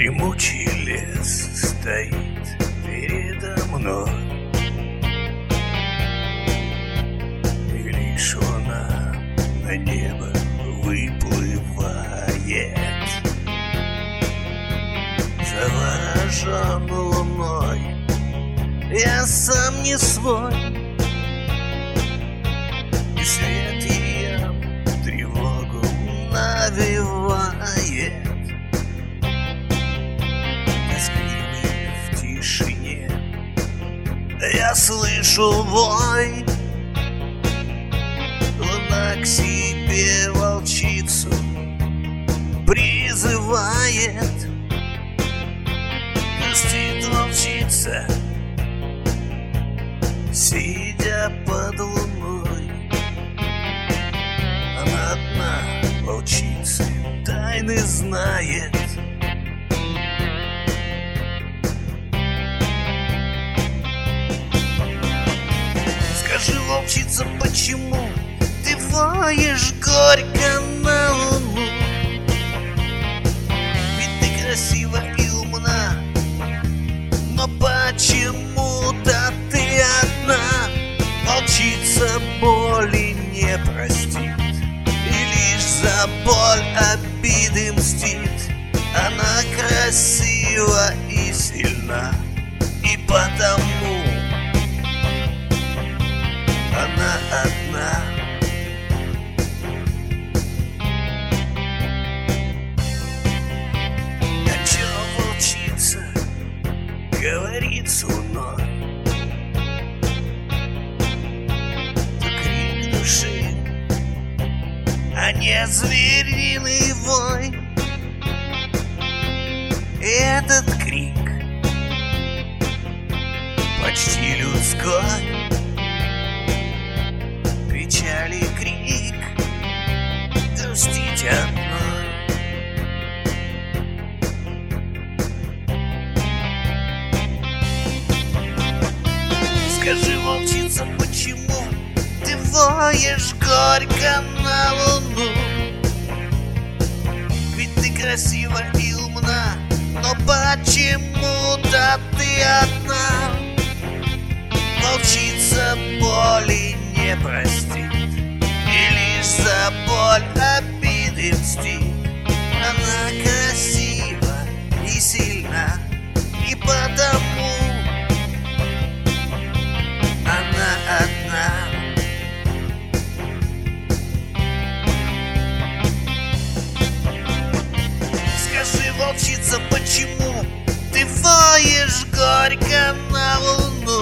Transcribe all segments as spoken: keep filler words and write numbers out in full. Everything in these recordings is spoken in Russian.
Дремучий лес стоит передо мной, и лишь луна на небо выплывает. Заворожен луной, я сам не свой, и свет ее тревогу навевает. Тоскливый в тишине я слышу вой, луна к себе волчицу призывает. Грустит волчица, сидя под луной. Она одна, волчицы, тайны знает. Скажи, волчица, почему ты воешь горько на луну? Ведь ты красива и умна, но почему-то ты одна. Волчица боли не простит, и лишь за боль обиды мстит. Она красива и сильна, и потому она одна. О чем волчица говорит с луной? То крик души, а не звериный вой. Этот крик почти людской, печали крик, грустить одной. Скажи, волчица, почему ты воешь горько на луну? Ведь ты красива и умна, но почему-то ты одна. Волчица боли не простит, и лишь за боль обиды мстит. Она красива и сильна, и потому она одна. Скажи, волчица, почему ты воешь горько на луну?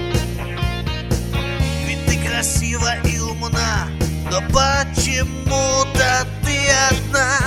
Ведь ты красива и умна, но почему-то ты одна.